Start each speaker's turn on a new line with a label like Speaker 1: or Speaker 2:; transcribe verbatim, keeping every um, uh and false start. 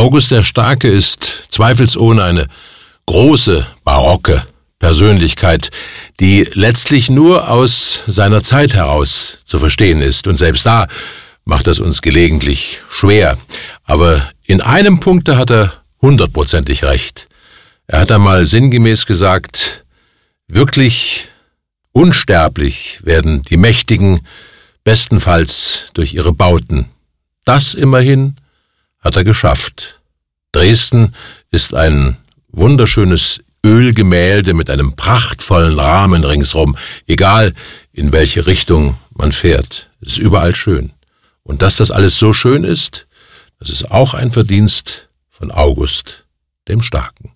Speaker 1: August der Starke ist zweifelsohne eine große, barocke Persönlichkeit, die letztlich nur aus seiner Zeit heraus zu verstehen ist. Und selbst da macht es uns gelegentlich schwer. Aber in einem Punkt hat er hundertprozentig recht. Er hat einmal sinngemäß gesagt, wirklich unsterblich werden die Mächtigen bestenfalls durch ihre Bauten. Das immerhin hat er geschafft. Dresden ist ein wunderschönes Ölgemälde mit einem prachtvollen Rahmen ringsrum, egal in welche Richtung man fährt. Es ist überall schön. Und dass das alles so schön ist, das ist auch ein Verdienst von August dem Starken.